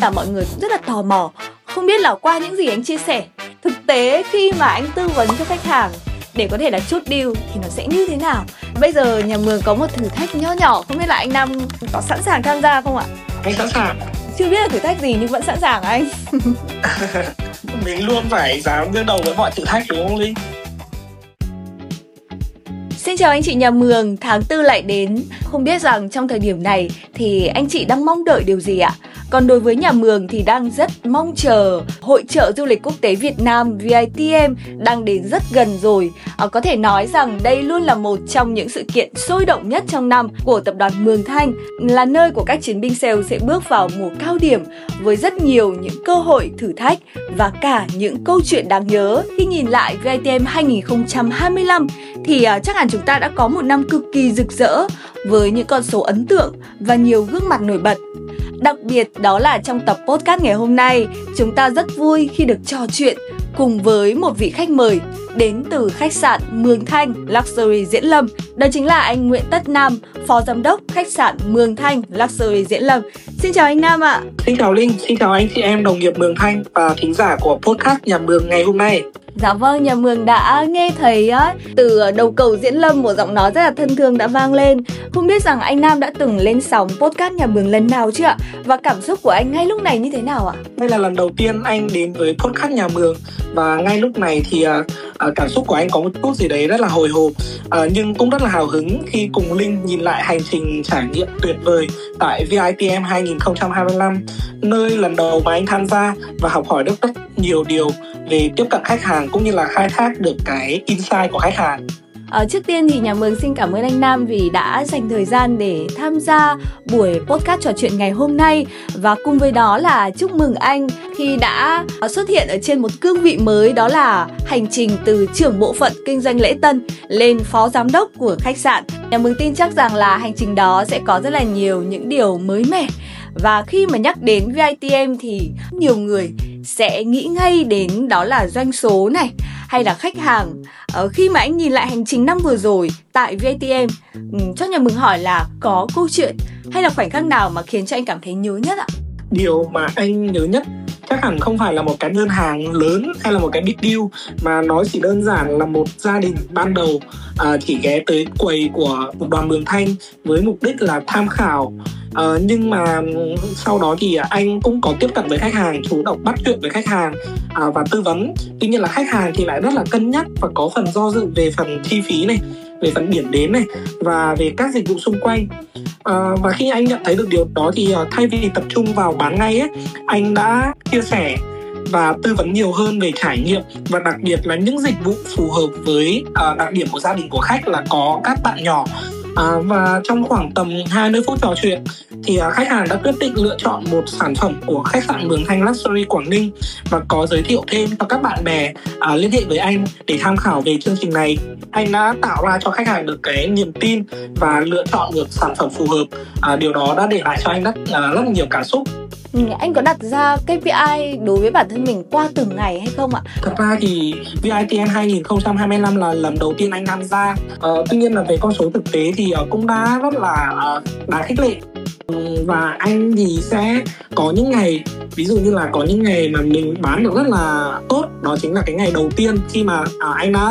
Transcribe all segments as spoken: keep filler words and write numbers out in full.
là mọi người cũng rất là tò mò. Không biết là qua những gì anh chia sẻ, thực tế khi mà anh tư vấn cho khách hàng để có thể là chốt deal thì nó sẽ như thế nào? Bây giờ nhà Mường có một thử thách nho nhỏ, không biết là anh Nam có sẵn sàng tham gia không ạ? Anh sẵn sàng. Chưa biết là thử thách gì nhưng vẫn sẵn sàng anh. Mình luôn phải dám đương đầu với mọi thử thách đúng không Linh? Xin chào anh chị nhà Mường, tháng tư lại đến. Không biết rằng trong thời điểm này thì anh chị đang mong đợi điều gì ạ? Còn đối với nhà Mường thì đang rất mong chờ Hội chợ du lịch quốc tế Việt Nam V I T M đang đến rất gần rồi. À, có thể nói rằng đây luôn là một trong những sự kiện sôi động nhất trong năm của tập đoàn Mường Thanh, là nơi của các chiến binh sale sẽ bước vào mùa cao điểm với rất nhiều những cơ hội, thử thách và cả những câu chuyện đáng nhớ. Khi nhìn lại V I T M hai không hai lăm thì uh, chắc hẳn chúng ta đã có một năm cực kỳ rực rỡ với những con số ấn tượng và nhiều gương mặt nổi bật. Đặc biệt đó là trong tập podcast ngày hôm nay, chúng ta rất vui khi được trò chuyện cùng với một vị khách mời đến từ khách sạn Mường Thanh Luxury Diễn Lâm. Đó chính là anh Nguyễn Tất Nam, Phó Giám đốc khách sạn Mường Thanh Luxury Diễn Lâm. Xin chào anh Nam ạ. Xin chào Linh, xin chào anh chị em đồng nghiệp Mường Thanh và thính giả của podcast Nhà Mường ngày hôm nay. Dạ vâng, nhà Mường đã nghe thấy á, từ đầu cầu Diễn Lâm một giọng nói rất là thân thương đã vang lên. Không biết rằng anh Nam đã từng lên sóng podcast Nhà Mường lần nào chưa ạ? Và cảm xúc của anh ngay lúc này như thế nào ạ? Đây là lần đầu tiên anh đến với podcast Nhà Mường và ngay lúc này thì uh, uh, cảm xúc của anh có một chút gì đấy rất là hồi hộp, uh, nhưng cũng rất là hào hứng khi cùng Linh nhìn lại hành trình trải nghiệm tuyệt vời tại V I T M hai không hai lăm, nơi lần đầu mà anh tham gia và học hỏi được rất nhiều điều về tiếp cận khách hàng cũng như là khai thác được cái insight của khách hàng. À, trước tiên thì nhà Mường xin cảm ơn anh Nam vì đã dành thời gian để tham gia buổi podcast trò chuyện ngày hôm nay, và cùng với đó là chúc mừng anh khi đã xuất hiện ở trên một cương vị mới, đó là hành trình từ trưởng bộ phận kinh doanh lễ tân lên phó giám đốc của khách sạn. Nhà Mường tin chắc rằng là hành trình đó sẽ có rất là nhiều những điều mới mẻ, và khi mà nhắc đến V I T M thì nhiều người sẽ nghĩ ngay đến đó là doanh số này hay là khách hàng. Ờ, khi mà anh nhìn lại hành trình năm vừa rồi tại V I T M, cho nhà Mường hỏi là có câu chuyện hay là khoảnh khắc nào mà khiến cho anh cảm thấy nhớ nhất ạ? Điều mà anh nhớ nhất chắc hẳn không phải là một cái đơn hàng lớn hay là một cái big deal, mà nó chỉ đơn giản là một gia đình ban đầu à, chỉ ghé tới quầy của tập đoàn Mường Thanh với mục đích là tham khảo. Uh, nhưng mà sau đó thì anh cũng có tiếp cận với khách hàng, chủ động bắt chuyện với khách hàng uh, và tư vấn. Tuy nhiên là khách hàng thì lại rất là cân nhắc và có phần do dự về phần chi phí này, về phần điểm đến này và về các dịch vụ xung quanh. Uh, và khi anh nhận thấy được điều đó thì uh, thay vì tập trung vào bán ngay ấy, anh đã chia sẻ và tư vấn nhiều hơn về trải nghiệm, và đặc biệt là những dịch vụ phù hợp với uh, đặc điểm của gia đình của khách là có các bạn nhỏ. À, và trong khoảng tầm hai mươi phút trò chuyện thì uh, khách hàng đã quyết định lựa chọn một sản phẩm của khách sạn Mường Thanh Luxury Quảng Ninh và có giới thiệu thêm cho các bạn bè uh, liên hệ với anh để tham khảo về chương trình này. Anh đã tạo ra cho khách hàng được cái niềm tin và lựa chọn được sản phẩm phù hợp. Uh, điều đó đã để lại cho anh rất, uh, rất nhiều cảm xúc. Anh có đặt ra K P I đối với bản thân mình qua từng ngày hay không ạ? Thật ra thì V I T M hai không hai lăm là lần đầu tiên anh tham gia. uh, Tuy nhiên là về con số thực tế thì uh, cũng đã rất là uh, đáng khích lệ. Và anh thì sẽ có những ngày, ví dụ như là có những ngày mà mình bán được rất là tốt. Đó chính là cái ngày đầu tiên khi mà uh, anh đã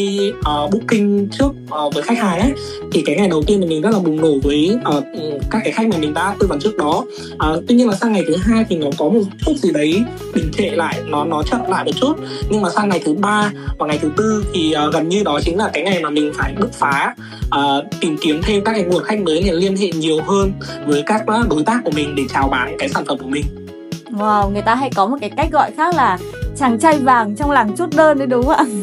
pre-booking uh, trước uh, với khách hàng ấy. Thì cái ngày đầu tiên thì mình rất là bùng nổ với uh, các cái khách mà mình đã tư vấn trước đó. uh, Tuy nhiên là sang ngày thứ hai thì nó có một chút gì đấy đình trệ lại, Nó nó chậm lại một chút. Nhưng mà sang ngày thứ ba và ngày thứ tư thì uh, gần như đó chính là cái ngày mà mình phải bứt phá, uh, tìm kiếm thêm các cái nguồn khách mới để liên hệ nhiều hơn với các đối tác của mình để chào bán cái sản phẩm của mình. Wow, người ta hay có một cái cách gọi khác là chàng trai vàng trong làng chốt đơn đấy đúng không ạ?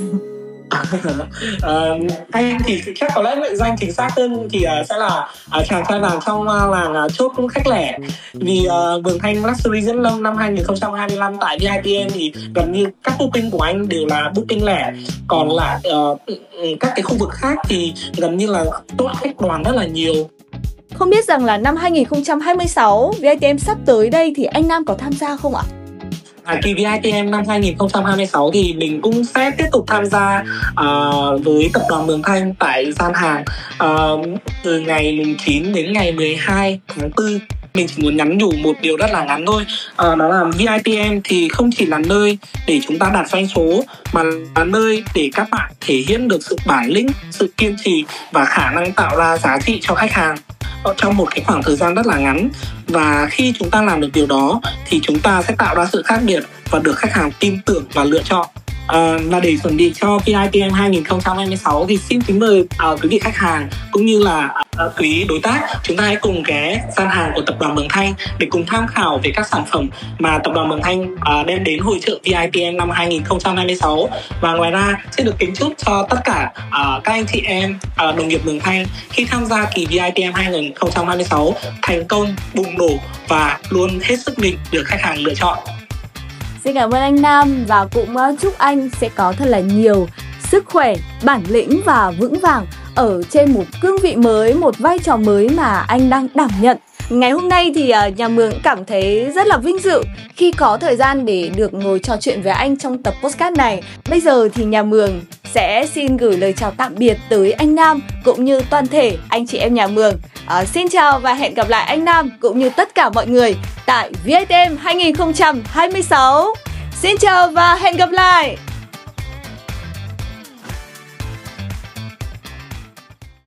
uh, anh thì chắc có lẽ mệnh danh chính xác hơn thì uh, sẽ là uh, chàng trai vàng trong uh, làng uh, chốt khách lẻ. Vì uh, Mường Thanh Luxury Diễn Lâm năm hai không hai lăm tại V I T M thì gần như các booking của anh đều là booking lẻ, còn lại uh, các cái khu vực khác thì gần như là chốt khách đoàn rất là nhiều. Không biết rằng là năm hai không hai sáu V I T M sắp tới đây thì anh Nam có tham gia không ạ? À, kỳ V I T M năm hai không hai sáu thì mình cũng sẽ tiếp tục tham gia uh, với tập đoàn Mường Thanh tại gian hàng uh, từ ngày chín đến ngày mười hai tháng tư Mình chỉ muốn nhắn nhủ một điều rất là ngắn thôi, à, đó là vê i tê em thì không chỉ là nơi để chúng ta đạt doanh số, mà là nơi để các bạn thể hiện được sự bản lĩnh, sự kiên trì và khả năng tạo ra giá trị cho khách hàng trong một cái khoảng thời gian rất là ngắn. Và khi chúng ta làm được điều đó thì chúng ta sẽ tạo ra sự khác biệt và được khách hàng tin tưởng và lựa chọn. À, và để chuẩn bị cho vê i tê em hai không hai sáu thì xin kính mời uh, quý vị khách hàng cũng như là uh, quý đối tác, chúng ta hãy cùng ghé gian hàng của tập đoàn Mường Thanh để cùng tham khảo về các sản phẩm mà tập đoàn Mường Thanh uh, đem đến hội chợ vê i tê em năm hai không hai sáu. Và ngoài ra xin được kính chúc cho tất cả uh, các anh chị em uh, đồng nghiệp Mường Thanh khi tham gia kỳ vê i tê em hai không hai sáu thành công, bùng nổ và luôn hết sức mình được khách hàng lựa chọn. Xin cảm ơn anh Nam và cũng chúc anh sẽ có thật là nhiều sức khỏe, bản lĩnh và vững vàng ở trên một cương vị mới, một vai trò mới mà anh đang đảm nhận. Ngày hôm nay thì nhà Mường cảm thấy rất là vinh dự khi có thời gian để được ngồi trò chuyện với anh trong tập podcast này. Bây giờ thì nhà Mường sẽ xin gửi lời chào tạm biệt tới anh Nam cũng như toàn thể anh chị em nhà Mường. À, xin chào và hẹn gặp lại anh Nam cũng như tất cả mọi người tại vê i tê em hai không hai sáu. Xin chào và hẹn gặp lại!